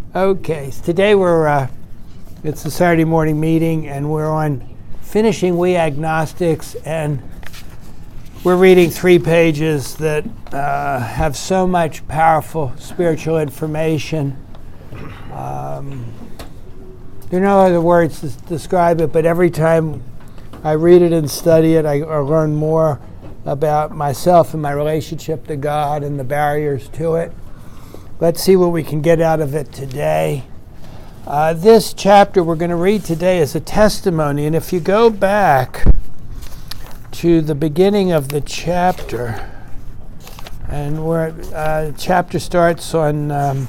Okay, so today it's the Saturday morning meeting, and we're on finishing We Agnostics, and we're reading 3 pages that have so much powerful spiritual information. There are no other words to describe it, but every time I read it and study it, I learn more about myself and my relationship to God and the barriers to it. Let's see what we can get out of it today. This chapter we're going to read today is a testimony, and if you go back to the beginning of the chapter, and where chapter starts on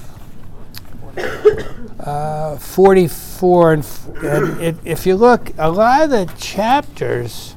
44, and if you look, a lot of the chapters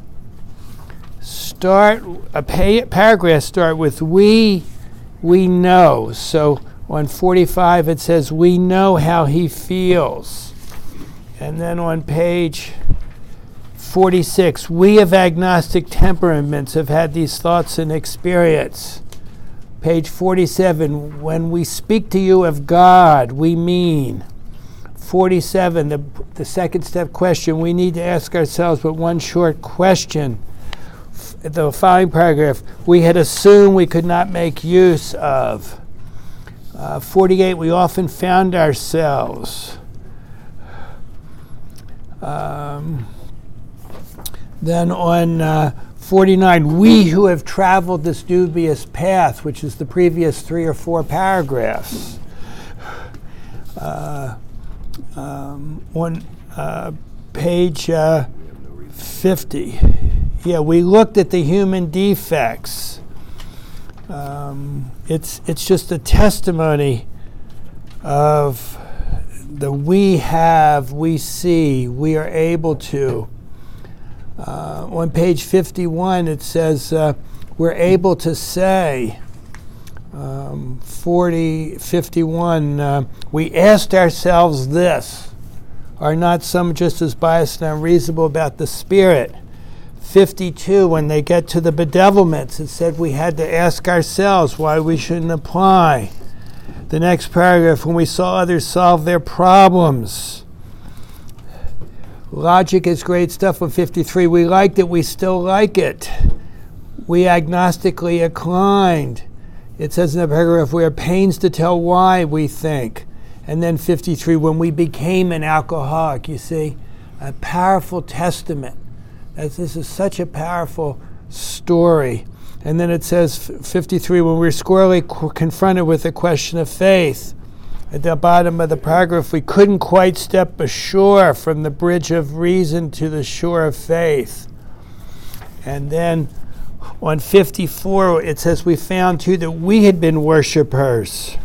paragraphs start with we know. So on 45 it says, we know how he feels. And then on page 46, we of agnostic temperaments have had these thoughts and experience. Page 47, when we speak to you of God, we mean. 47, the second step question, we need to ask ourselves but one short question. The following paragraph, we had assumed we could not make use of. 48, we often found ourselves. Then on 49, we who have traveled this dubious path, which is the previous 3 or 4 paragraphs. On page 50, we looked at the human defects. It's just a testimony of the we see, we are able to. On page 51 it says we're able to say, 51, we asked ourselves this, are not some just as biased and unreasonable about the Spirit? 52, when they get to the bedevilments, it said we had to ask ourselves why we shouldn't apply. The next paragraph, when we saw others solve their problems. Logic is great stuff. On 53, we liked it, we still like it. We agnostically inclined. It says in the paragraph, we are pains to tell why we think. And then 53, when we became an alcoholic, you see, a powerful testament. This is such a powerful story. And then it says, 53, when we're squarely confronted with the question of faith. At the bottom of the paragraph, we couldn't quite step ashore from the bridge of reason to the shore of faith. And then on 54, it says, we found too that we had been worshipers.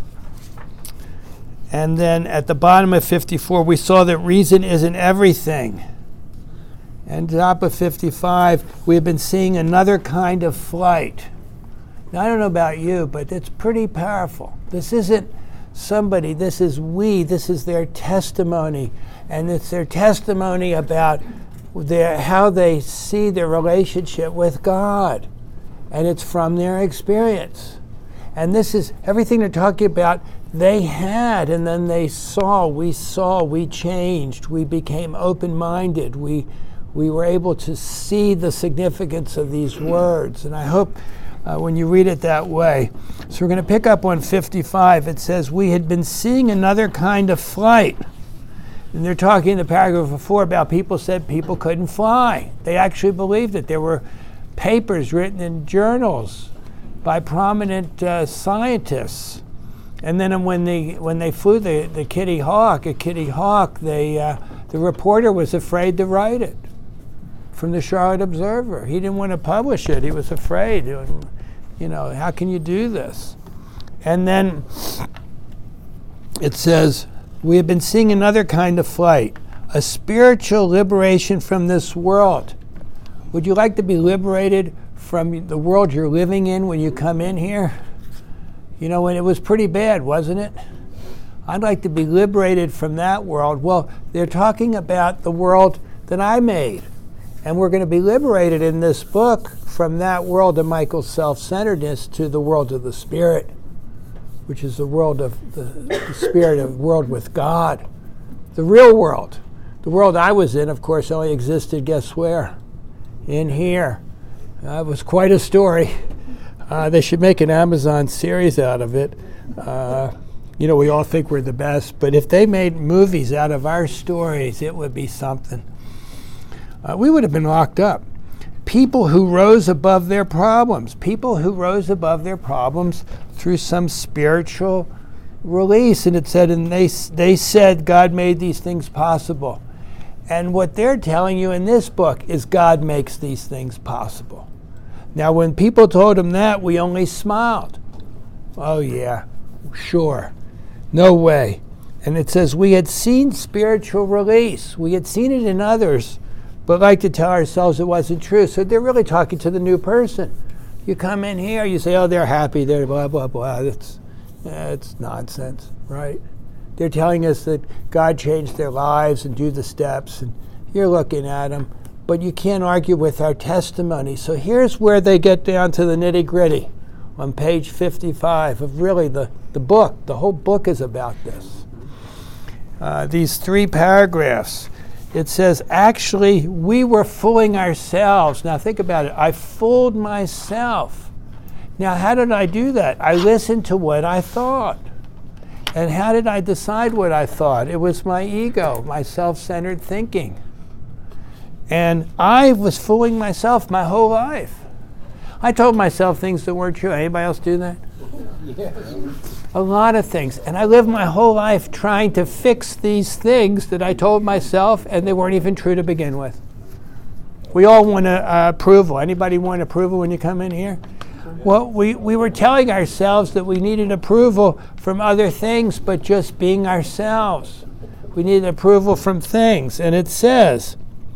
And then at the bottom of 54, we saw that reason isn't everything. And top of 55, we have been seeing another kind of flight. Now, I don't know about you, but it's pretty powerful. This isn't somebody, this is we, this is their testimony. And it's their testimony about how they see their relationship with God. And it's from their experience. And this is everything they're talking about, they had, and then they saw, we changed, we became open-minded, we were able to see the significance of these words. And I hope when you read it that way. So we're going to pick up on 55. It says, we had been seeing another kind of flight. And they're talking in the paragraph before about people said people couldn't fly. They actually believed it. There were papers written in journals by prominent scientists. And then when they flew the Kitty Hawk, the reporter was afraid to write it. From the Charlotte Observer. He didn't want to publish it. He was afraid. How can you do this? And then it says, we have been seeing another kind of flight, a spiritual liberation from this world. Would you like to be liberated from the world you're living in when you come in here? When it was pretty bad, wasn't it? I'd like to be liberated from that world. Well, they're talking about the world that I made. And we're going to be liberated in this book from that world of Michael's self-centeredness to the world of the Spirit. which is the world of the spirit of world with God. The real world. The world I was in, of course, only existed, guess where? In here. It was quite a story. They should make an Amazon series out of it. We all think we're the best, but if they made movies out of our stories, it would be something. We would have been locked up. People who rose above their problems. People who rose above their problems through some spiritual release. And it said, and they said God made these things possible. And what they're telling you in this book is God makes these things possible. Now, when people told him that, we only smiled. Oh, yeah, sure. No way. And it says, we had seen spiritual release. We had seen it in others, but like to tell ourselves it wasn't true. So they're really talking to the new person. You come in here, you say, oh, they're happy, they're blah, blah, blah. It's nonsense, right? They're telling us that God changed their lives and do the steps, and you're looking at them, but you can't argue with our testimony. So here's where they get down to the nitty-gritty on page 55 of really the book. The whole book is about this. These 3 paragraphs. It says, actually, we were fooling ourselves. Now think about it. I fooled myself. Now how did I do that? I listened to what I thought. And how did I decide what I thought? It was my ego, my self-centered thinking. And I was fooling myself my whole life. I told myself things that weren't true. Anybody else do that? Yes. A lot of things. And I lived my whole life trying to fix these things that I told myself, and they weren't even true to begin with. We all want approval. Anybody want approval when you come in here? Well, we were telling ourselves that we needed approval from other things, but just being ourselves. We needed approval from things. And it says,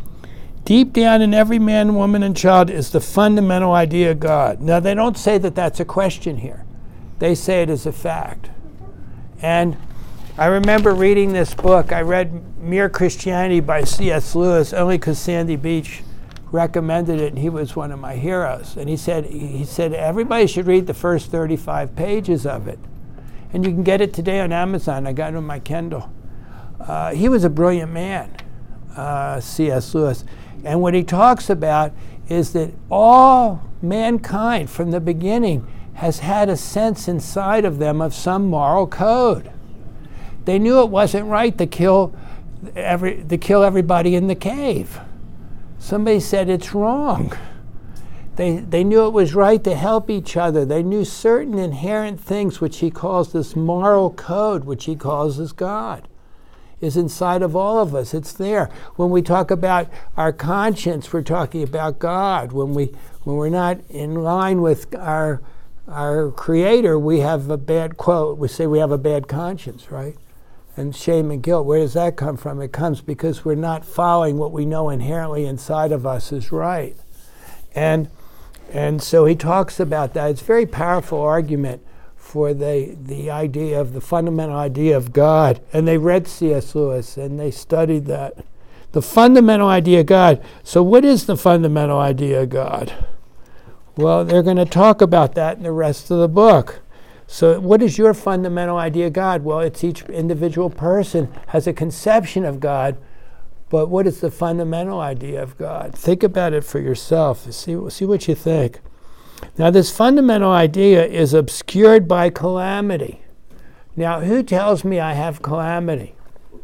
deep down in every man, woman, and child is the fundamental idea of God. Now, they don't say that that's a question here. They say it is a fact. And I remember reading this book. I read Mere Christianity by C.S. Lewis only because Sandy Beach recommended it, and he was one of my heroes. And he said everybody should read the first 35 pages of it. And you can get it today on Amazon. I got it on my Kindle. He was a brilliant man, C.S. Lewis. And what he talks about is that all mankind from the beginning has had a sense inside of them of some moral code. They knew it wasn't right to kill everybody in the cave. Somebody said it's wrong. They knew it was right to help each other. They knew certain inherent things, which he calls this moral code, which he calls as God, is inside of all of us. It's there. When we talk about our conscience, we're talking about God. When we're not in line with our Creator, we have a bad quote. We say we have a bad conscience, right? And shame and guilt, where does that come from? It comes because we're not following what we know inherently inside of us is right. And so he talks about that. It's a very powerful argument for the idea of the fundamental idea of God. And they read C.S. Lewis and they studied that. The fundamental idea of God. So what is the fundamental idea of God? Well, they're going to talk about that in the rest of the book. So what is your fundamental idea of God? Well, it's each individual person has a conception of God, but what is the fundamental idea of God? Think about it for yourself. See what you think. Now, this fundamental idea is obscured by calamity. Now, who tells me I have calamity?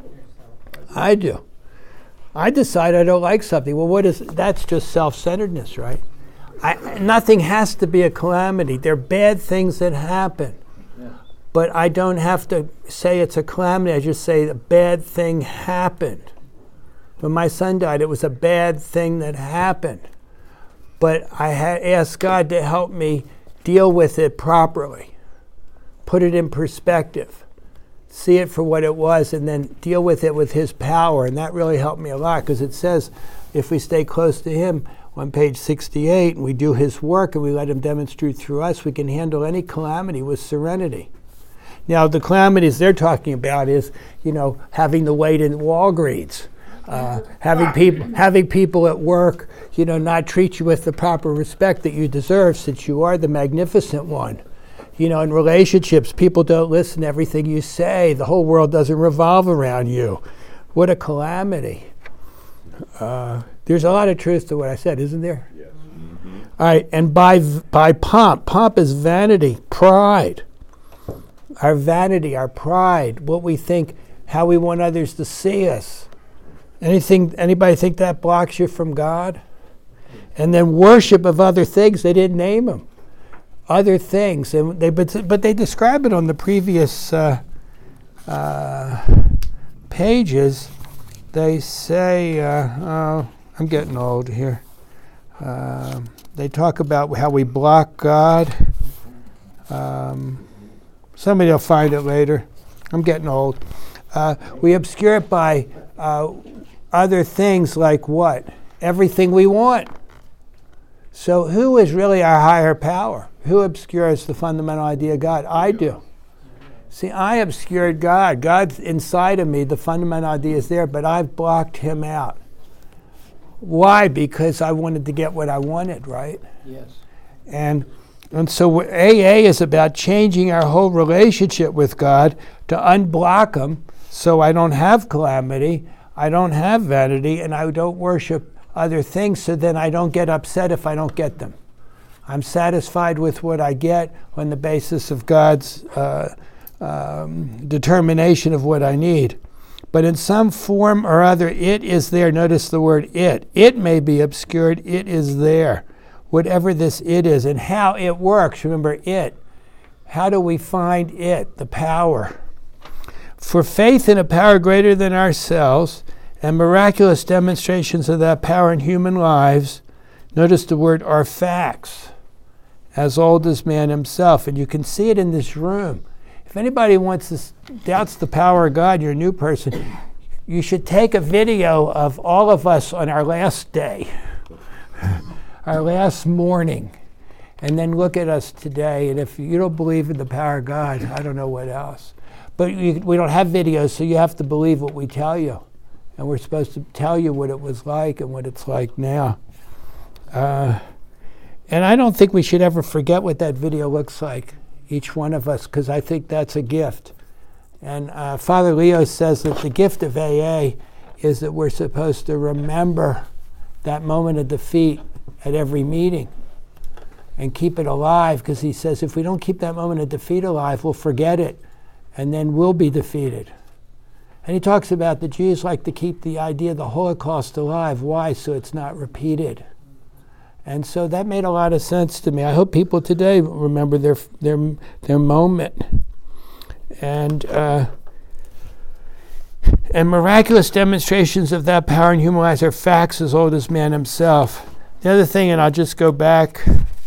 I do. I decide I don't like something. Well, that's just self-centeredness, right? Nothing has to be a calamity. They're bad things that happen. Yeah. But I don't have to say it's a calamity. I just say a bad thing happened. When my son died, it was a bad thing that happened. But I had asked God to help me deal with it properly, put it in perspective, see it for what it was, and then deal with it with His power. And that really helped me a lot, because it says if we stay close to Him, on page 68, and we do His work and we let Him demonstrate through us, we can handle any calamity with serenity. Now, the calamities they're talking about is, having to wait in Walgreens, having people at work, not treat you with the proper respect that you deserve, since you are the magnificent one. You know, in relationships, people don't listen to everything you say. The whole world doesn't revolve around you. What a calamity. There's a lot of truth to what I said, isn't there? Yes. All right, and by pomp is vanity, pride. Our vanity, our pride, what we think, how we want others to see us. Anybody think that blocks you from God? And then worship of other things, they didn't name them. Other things, and but they describe it on the previous pages. They say, I'm getting old here. They talk about how we block God. Somebody will find it later. I'm getting old. We obscure it by other things like what? Everything we want. So who is really our higher power? Who obscures the fundamental idea of God? I do. See, I obscured God. God's inside of me. The fundamental idea is there, but I've blocked him out. Why? Because I wanted to get what I wanted, right? Yes. And so AA is about changing our whole relationship with God to unblock him so I don't have calamity, I don't have vanity, and I don't worship other things, so then I don't get upset if I don't get them. I'm satisfied with what I get on the basis of God's determination of what I need. But in some form or other, it is there. Notice the word it. It may be obscured. It is there. Whatever this it is and how it works. Remember it. How do we find it? The power. For faith in a power greater than ourselves and miraculous demonstrations of that power in human lives, notice the word are facts, as old as man himself. And you can see it in this room. If anybody doubts the power of God, you're a new person, you should take a video of all of us on our last day, our last morning, and then look at us today. And if you don't believe in the power of God, I don't know what else. But we don't have videos, so you have to believe what we tell you. And we're supposed to tell you what it was like and what it's like now. And I don't think we should ever forget what that video looks like, each one of us, because I think that's a gift. And Father Leo says that the gift of AA is that we're supposed to remember that moment of defeat at every meeting and keep it alive, because he says if we don't keep that moment of defeat alive, we'll forget it, and then we'll be defeated. And he talks about the Jews like to keep the idea of the Holocaust alive. Why? So it's not repeated. And so that made a lot of sense to me. I hope people today remember their moment. And miraculous demonstrations of that power in human lives are facts as old as man himself. The other thing, and I'll just go back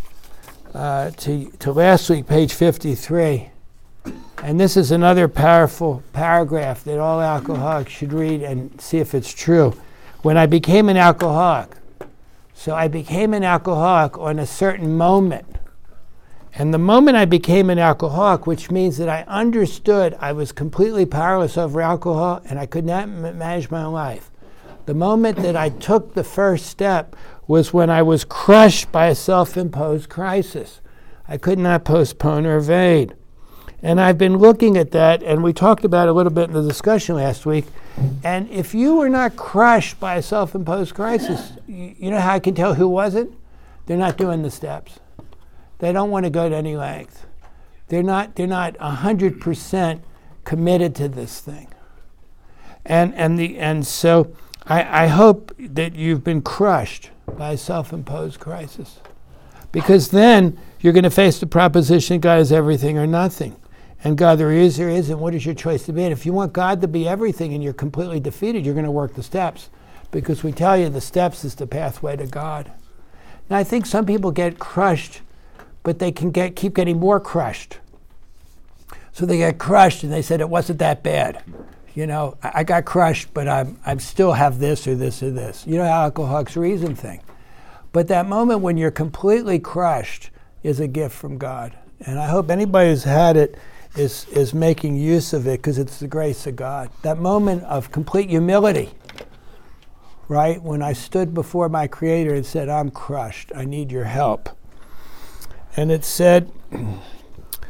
to last week, page 53. And this is another powerful paragraph that all alcoholics should read and see if it's true. When I became an alcoholic, so I became an alcoholic on a certain moment. And the moment I became an alcoholic, which means that I understood I was completely powerless over alcohol and I could not manage my own life. The moment that I took the first step was when I was crushed by a self-imposed crisis. I could not postpone or evade. And I've been looking at that, and we talked about it a little bit in the discussion last week. And if you were not crushed by a self-imposed crisis, you know how I can tell who wasn't? They're not doing the steps. They don't want to go to any length. They're not 100% committed to this thing. And so I hope that you've been crushed by a self-imposed crisis, because then you're going to face the proposition God is everything or nothing. And God, there isn't. What is your choice to be? And if you want God to be everything and you're completely defeated, you're going to work the steps, because we tell you the steps is the pathway to God. Now, I think some people get crushed, but they can keep getting more crushed. So they get crushed, and they said it wasn't that bad. You know, I got crushed, but I still have this or this or this. You know how alcoholics reason thing. But that moment when you're completely crushed is a gift from God. And I hope anybody who's had it is making use of it, because it's the grace of God. That moment of complete humility, right? When I stood before my Creator and said, I'm crushed, I need your help. And it said,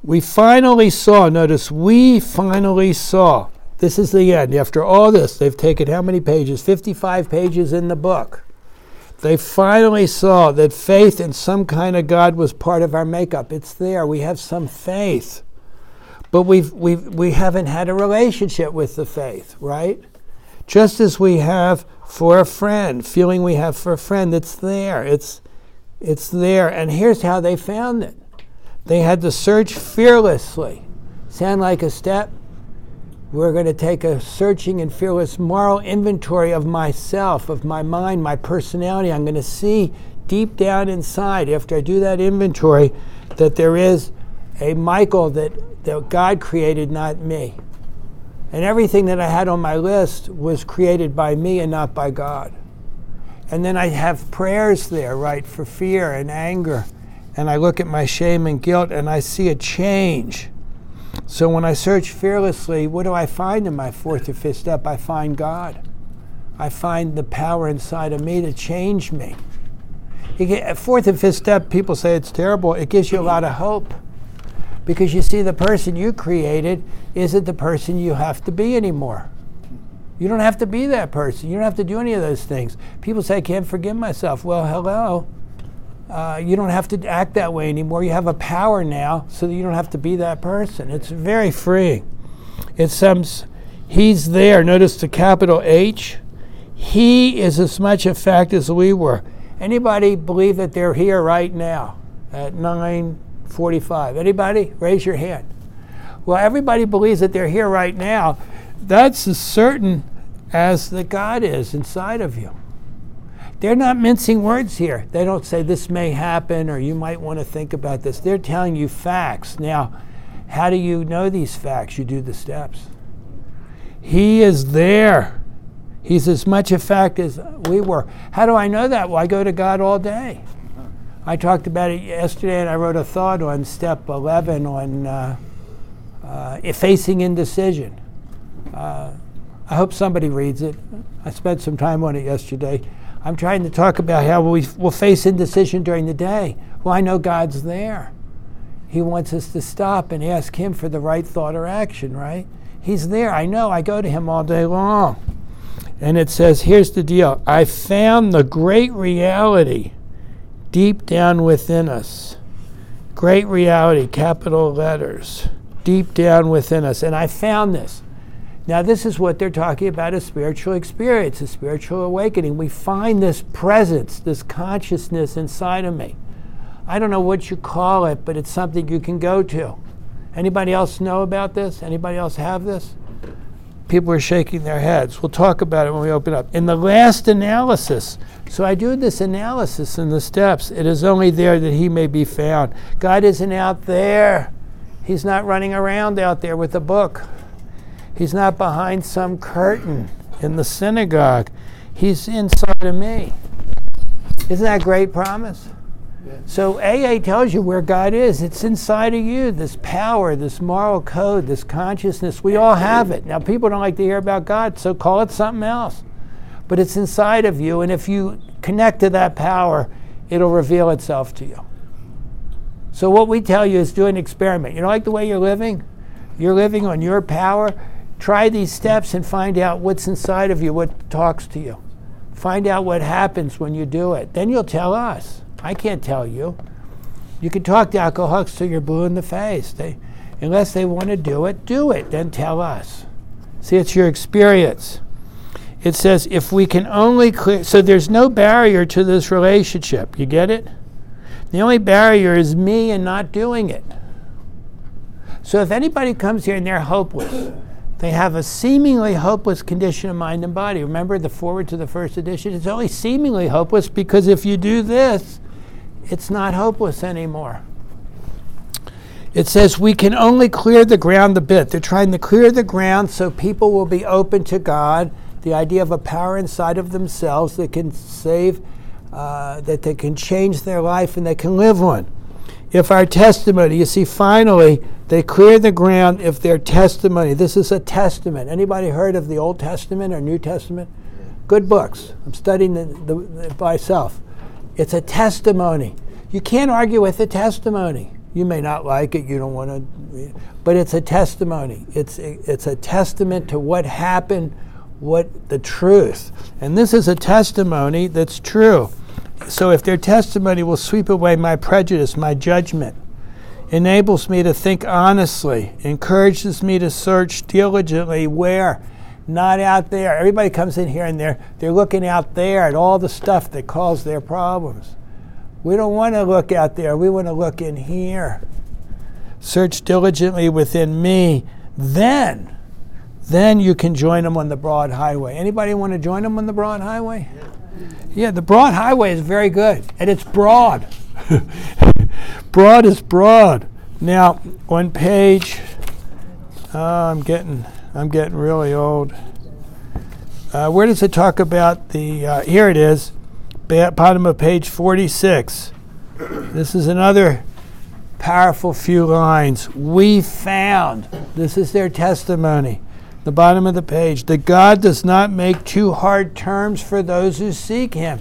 We finally saw, notice, we finally saw. This is the end. After all this, they've taken how many pages? 55 pages in the book. They finally saw that faith in some kind of God was part of our makeup. It's there. We have some faith. But we haven't had a relationship with the faith, right? Just as we have for a friend, feeling we have for a friend, it's there. It's there. And here's how they found it. They had to search fearlessly. Sound like a step? We're going to take a searching and fearless moral inventory of myself, of my mind, my personality. I'm going to see deep down inside, after I do that inventory, that there is a Michael that God created, not me. And everything that I had on my list was created by me and not by God. And then I have prayers there, right, for fear and anger. And I look at my shame and guilt and I see a change. So when I search fearlessly, what do I find in my fourth or fifth step? I find God. I find the power inside of me to change me. Fourth and fifth step, people say it's terrible. It gives you a lot of hope. Because you see, the person you created isn't the person you have to be anymore. You don't have to be that person. You don't have to do any of those things. People say, I can't forgive myself. Well, hello. You don't have to act that way anymore. You have a power now so that you don't have to be that person. It's very freeing. He's there. Notice the capital H. He is as much a fact as we were. Anybody believe that they're here right now at 9:45? Anybody? Raise your hand. Well, everybody believes that they're here right now. That's as certain as that God is inside of you. They're not mincing words here. They don't say this may happen or you might want to think about this. They're telling you facts. Now, how do you know these facts? You do the steps. He is there. He's as much a fact as we were. How do I know that? Well, I go to God all day. I talked about it yesterday and I wrote a thought on step 11 on facing indecision. I hope somebody reads it. I spent some time on it yesterday. I'm trying to talk about how we will face indecision during the day. Well, I know God's there. He wants us to stop and ask Him for the right thought or action, right? He's there. I know. I go to Him all day long. And it says, here's the deal. I found the great reality deep down within us. Great reality, capital letters, deep down within us. And I found this. Now, this is what they're talking about, a spiritual experience, a spiritual awakening. We find this presence, this consciousness inside of me. I don't know what you call it, but it's something you can go to. Anybody else know about this? Anybody else have this? People are shaking their heads. We'll talk about it when we open up. In the last analysis, so I do this analysis in the steps. It is only there that He may be found. God isn't out there. He's not running around out there with a book. He's not behind some curtain in the synagogue. He's inside of me. Isn't that a great promise? Yeah. So AA tells you where God is. It's inside of you, this power, this moral code, this consciousness. We all have it. Now, people don't like to hear about God, so call it something else. But it's inside of you, and if you connect to that power, it'll reveal itself to you. So what we tell you is do an experiment. You don't like the way you're living? You're living on your power. Try these steps and find out what's inside of you, what talks to you. Find out what happens when you do it. Then you'll tell us. I can't tell you. You can talk to alcoholics till you're blue in the face. Unless they want to do it, then tell us. See, it's your experience. It says, if we can only clear... So there's no barrier to this relationship. You get it? The only barrier is me and not doing it. So if anybody comes here and they're hopeless... They have a seemingly hopeless condition of mind and body. Remember the foreword to the first edition? It's only seemingly hopeless because if you do this, it's not hopeless anymore. It says we can only clear the ground a bit. They're trying to clear the ground so people will be open to God, the idea of a power inside of themselves that can save, that they can change their life and they can live one. If our testimony, you see, finally, they clear the ground if their testimony, this is a testament. Anybody heard of the Old Testament or New Testament? Good books. I'm studying the myself. It's a testimony. You can't argue with the testimony. You may not like it, you don't want to, but it's a testimony. It's a testament to what happened, what the truth. And this is a testimony that's true. So if their testimony will sweep away my prejudice, my judgment, enables me to think honestly, encourages me to search diligently where? Not out there. Everybody comes in here and they're looking out there at all the stuff that caused their problems. We don't want to look out there. We want to look in here. Search diligently within me. Then you can join them on the broad highway. Anybody want to join them on the broad highway? Yeah, the broad highway is very good, and it's broad. Broad is broad. Now, on page, I'm getting really old. Where does it talk about the? Here it is, bottom of page 46. This is another powerful few lines. We found. This is their testimony. The bottom of the page, that God does not make too hard terms for those who seek Him.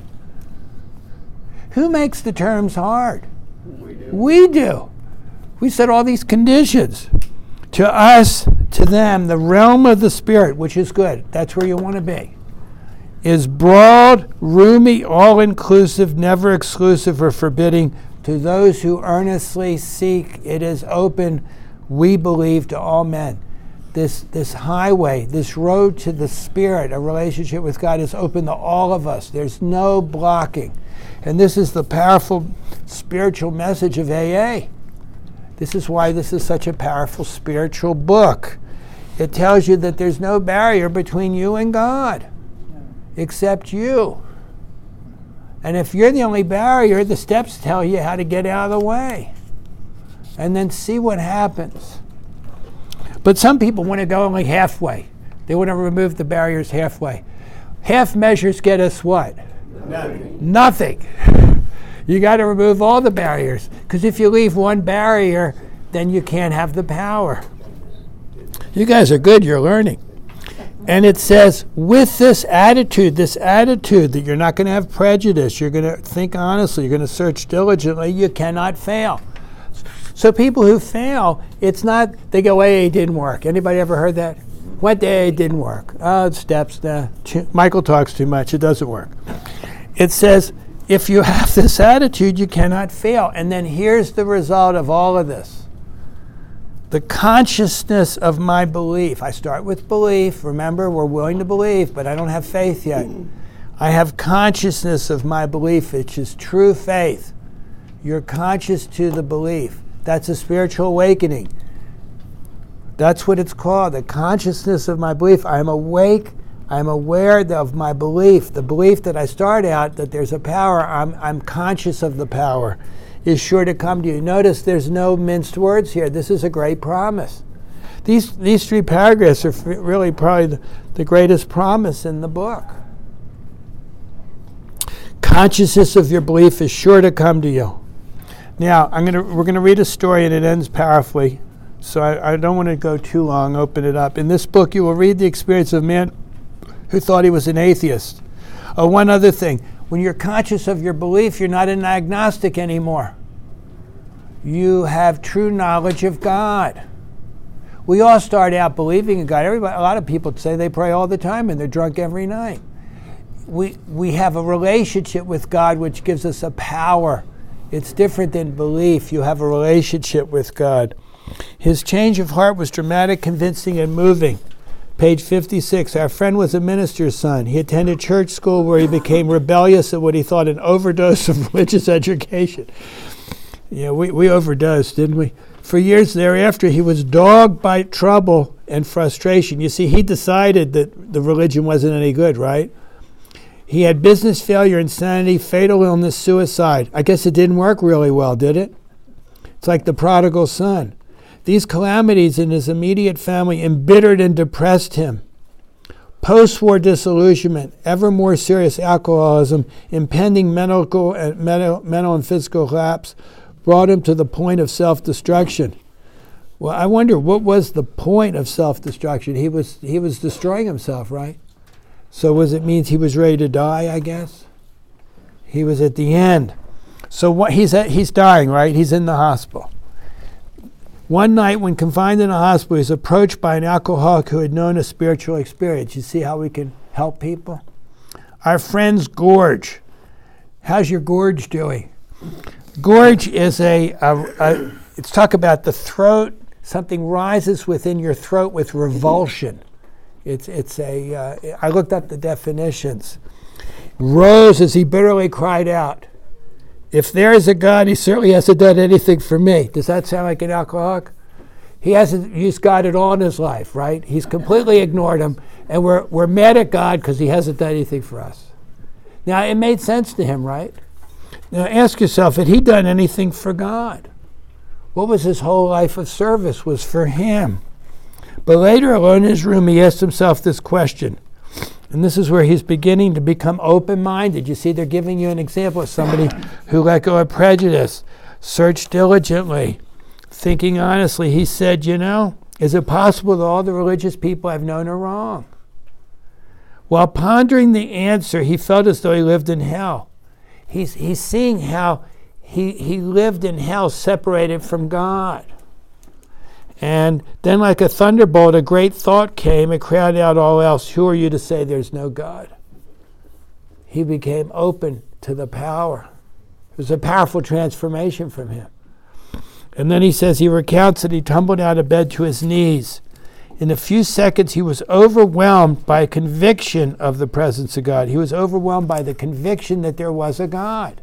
Who makes the terms hard? We do. We set all these conditions. To us, to them, the realm of the Spirit, which is good, that's where you want to be, is broad, roomy, all-inclusive, never exclusive or forbidding. To those who earnestly seek, it is open, we believe, to all men. This highway, this road to the Spirit, a relationship with God, is open to all of us. There's no blocking. And this is the powerful spiritual message of AA. This is why this is such a powerful spiritual book. It tells you that there's no barrier between you and God, except you. And if you're the only barrier, the steps tell you how to get out of the way. And then see what happens. But some people want to go only halfway. They want to remove the barriers halfway. Half measures get us what? Nothing. You got to remove all the barriers. Because if you leave one barrier, then you can't have the power. You guys are good. You're learning. And it says, with this attitude that you're not going to have prejudice, you're going to think honestly, you're going to search diligently, you cannot fail. So people who fail, it's not, they go, AA didn't work. Anybody ever heard that? Went to AA, didn't work. Oh, steps, Michael talks too much, it doesn't work. It says, if you have this attitude, you cannot fail. And then here's the result of all of this. The consciousness of my belief. I start with belief. Remember, we're willing to believe, but I don't have faith yet. I have consciousness of my belief, which is true faith. You're conscious to the belief. That's a spiritual awakening. That's what it's called, the consciousness of my belief. I'm awake. I'm aware of my belief. The belief that I start out, that there's a power, I'm conscious of the power, is sure to come to you. Notice there's no minced words here. This is a great promise. These three paragraphs are really probably the greatest promise in the book. Consciousness of your belief is sure to come to you. Now, we're going to read a story, and it ends powerfully, so I don't want to go too long, open it up. In this book, you will read the experience of a man who thought he was an atheist. Oh, one other thing. When you're conscious of your belief, you're not an agnostic anymore. You have true knowledge of God. We all start out believing in God. A lot of people say they pray all the time, and they're drunk every night. We have a relationship with God which gives us a power. It's different than belief. You have a relationship with God. His change of heart was dramatic, convincing, and moving. Page 56. Our friend was a minister's son. He attended church school where he became rebellious at what he thought an overdose of religious education. Yeah, we overdosed, didn't we? For years thereafter, he was dogged by trouble and frustration. You see, he decided that the religion wasn't any good, right? He had business failure, insanity, fatal illness, suicide. I guess it didn't work really well, did it? It's like the prodigal son. These calamities in his immediate family embittered and depressed him. Post-war disillusionment, ever more serious alcoholism, impending mental and physical collapse brought him to the point of self-destruction. Well, I wonder, what was the point of self-destruction? He was destroying himself, right? So it means he was ready to die, I guess? He was at the end. So he's dying, right? He's in the hospital. One night when confined in a hospital, he was approached by an alcoholic who had known a spiritual experience. You see how we can help people? Our friend's gorge. How's your gorge doing? Gorge is it's talk about the throat. Something rises within your throat with revulsion. I looked up the definitions. Rose as he bitterly cried out, "If there is a God, he certainly hasn't done anything for me." Does that sound like an alcoholic? He hasn't used God at all in his life, right? He's completely ignored him, and we're mad at God because he hasn't done anything for us. Now, it made sense to him, right? Now, ask yourself, had he done anything for God? What was his whole life of service was for him? But later, alone in his room, he asked himself this question. And this is where he's beginning to become open-minded. You see, they're giving you an example of somebody who let go of prejudice, searched diligently, thinking honestly. He said, is it possible that all the religious people I've known are wrong? While pondering the answer, he felt as though he lived in hell. He's seeing how he lived in hell separated from God. And then like a thunderbolt, a great thought came and crowded out all else. Who are you to say there's no God? He became open to the power. It was a powerful transformation from him. And then he says, he recounts that he tumbled out of bed to his knees. In a few seconds, he was overwhelmed by a conviction of the presence of God. He was overwhelmed by the conviction that there was a God.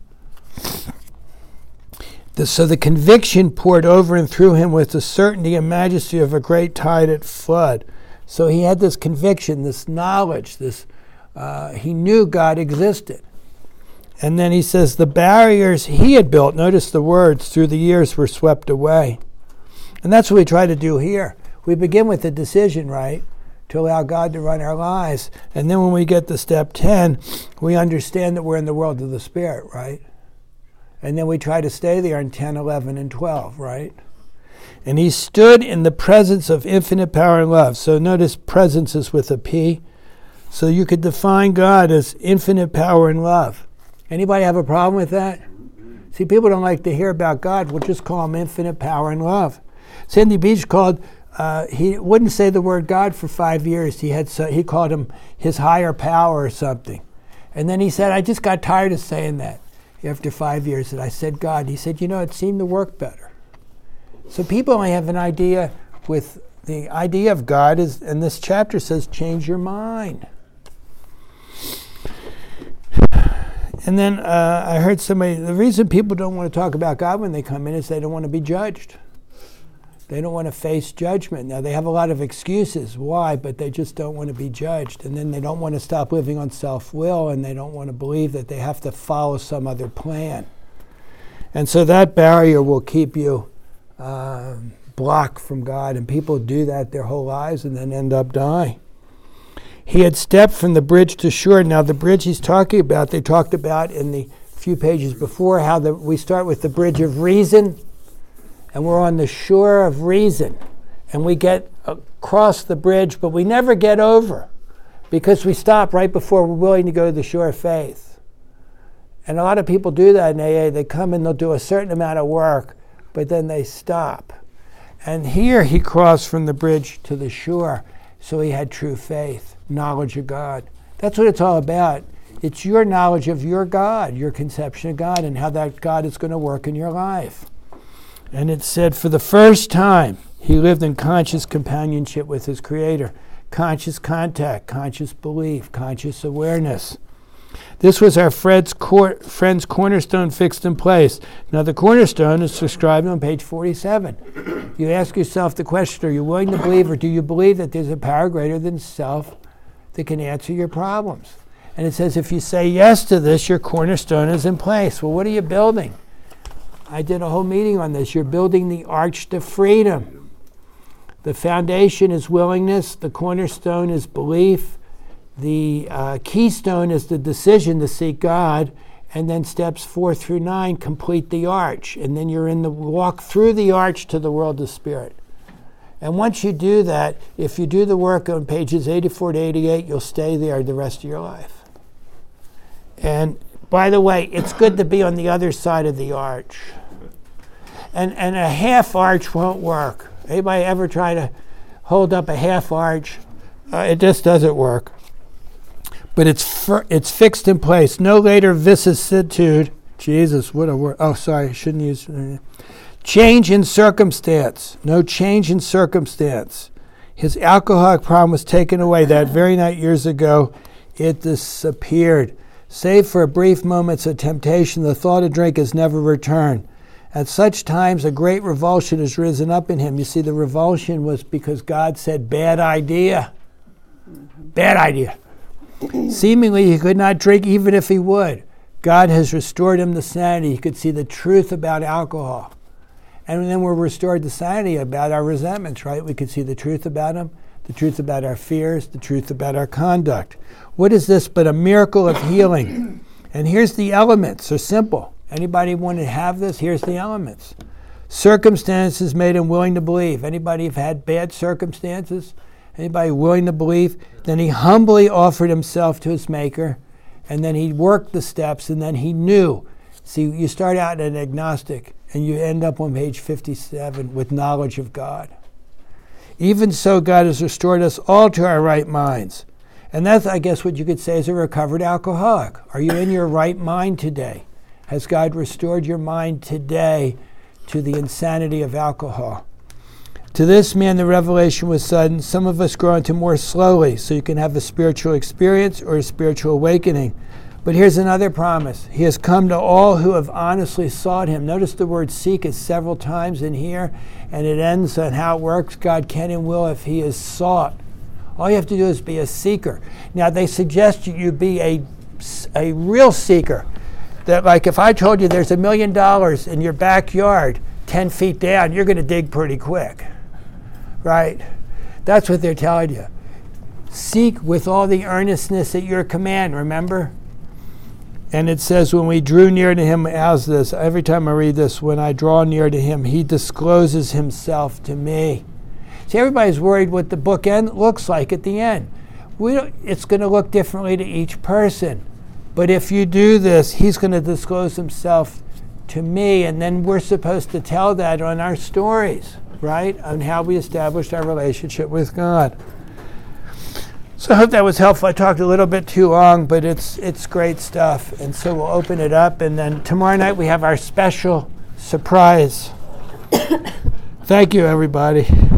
So the conviction poured over and through him with the certainty and majesty of a great tide at flood. So he had this conviction, this knowledge, he knew God existed. And then he says the barriers he had built, notice the words, through the years were swept away. And that's what we try to do here. We begin with a decision, right, to allow God to run our lives. And then when we get to step 10, we understand that we're in the world of the Spirit, right? And then we try to stay there in 10, 11, and 12, right? And he stood in the presence of infinite power and love. So notice presence is with a P. So you could define God as infinite power and love. Anybody have a problem with that? See, people don't like to hear about God. We'll just call him infinite power and love. Sandy Beach he wouldn't say the word God for 5 years. He called him his higher power or something. And then he said, I just got tired of saying that. After 5 years that I said God, he said, it seemed to work better. So people only have an idea with the idea of God is, and this chapter says, change your mind. And then I heard somebody, the reason people don't want to talk about God when they come in is they don't want to be judged. They don't want to face judgment. Now, they have a lot of excuses why, but they just don't want to be judged. And then they don't want to stop living on self-will, and they don't want to believe that they have to follow some other plan. And so that barrier will keep you blocked from God, and people do that their whole lives and then end up dying. He had stepped from the bridge to shore. Now, the bridge he's talking about, they talked about in the few pages before, how we start with the bridge of reason, and we're on the shore of reason, and we get across the bridge, but we never get over because we stop right before we're willing to go to the shore of faith. And a lot of people do that in AA. They come and they'll do a certain amount of work, but then they stop. And here he crossed from the bridge to the shore, so he had true faith, knowledge of God. That's what it's all about. It's your knowledge of your God, your conception of God, and how that God is going to work in your life. And it said, for the first time, he lived in conscious companionship with his Creator, conscious contact, conscious belief, conscious awareness. This was our friend's cornerstone fixed in place. Now, the cornerstone is described on page 47. You ask yourself the question, are you willing to believe, or do you believe that there's a power greater than self that can answer your problems? And it says, if you say yes to this, your cornerstone is in place. Well, what are you building? I did a whole meeting on this. You're building the arch to freedom. The foundation is willingness. The cornerstone is belief. The keystone is the decision to seek God. And then steps 4 through 9 complete the arch. And then you're in the walk through the arch to the world of spirit. And once you do that, if you do the work on pages 84 to 88, you'll stay there the rest of your life. And by the way, it's good to be on the other side of the arch. And a half arch won't work. Anybody ever try to hold up a half arch? It just doesn't work. But it's fixed in place. No later vicissitude. Jesus, what a word. Oh, sorry, I shouldn't use. Change in circumstance. No change in circumstance. His alcoholic problem was taken away that very night years ago. It disappeared. Save for brief moments of temptation, the thought of drink has never returned. At such times, a great revulsion has risen up in him. You see, the revulsion was because God said, bad idea. Bad idea. Seemingly, he could not drink even if he would. God has restored him to sanity. He could see the truth about alcohol. And then we're restored to sanity about our resentments, right? We could see the truth about them, the truth about our fears, the truth about our conduct. What is this but a miracle of healing? And here's the elements. They're simple. Anybody want to have this? Here's the elements. Circumstances made him willing to believe. Anybody have had bad circumstances? Anybody willing to believe? Then he humbly offered himself to his Maker, and then he worked the steps, and then he knew. See, you start out an agnostic, and you end up on page 57 with knowledge of God. Even so, God has restored us all to our right minds. And that's, I guess, what you could say is a recovered alcoholic. Are you in your right mind today? Has God restored your mind today to the insanity of alcohol? To this man, the revelation was sudden. Some of us grow into more slowly, so you can have a spiritual experience or a spiritual awakening. But here's another promise. He has come to all who have honestly sought him. Notice the word seek is several times in here, and it ends on how it works. God can and will if he is sought. All you have to do is be a seeker. Now, they suggest you be a real seeker. That, like, if I told you there's $1 million in your backyard 10 feet down, you're going to dig pretty quick, right? That's what they're telling you. Seek with all the earnestness at your command, remember? And it says, when we drew near to him, as this, every time I read this, when I draw near to him, he discloses himself to me. See, everybody's worried what the book looks like at the end. It's going to look differently to each person. But if you do this, he's going to disclose himself to me, and then we're supposed to tell that on our stories, right? On how we established our relationship with God. So I hope that was helpful. I talked a little bit too long, but it's great stuff. And so we'll open it up, and then tomorrow night we have our special surprise. Thank you, everybody.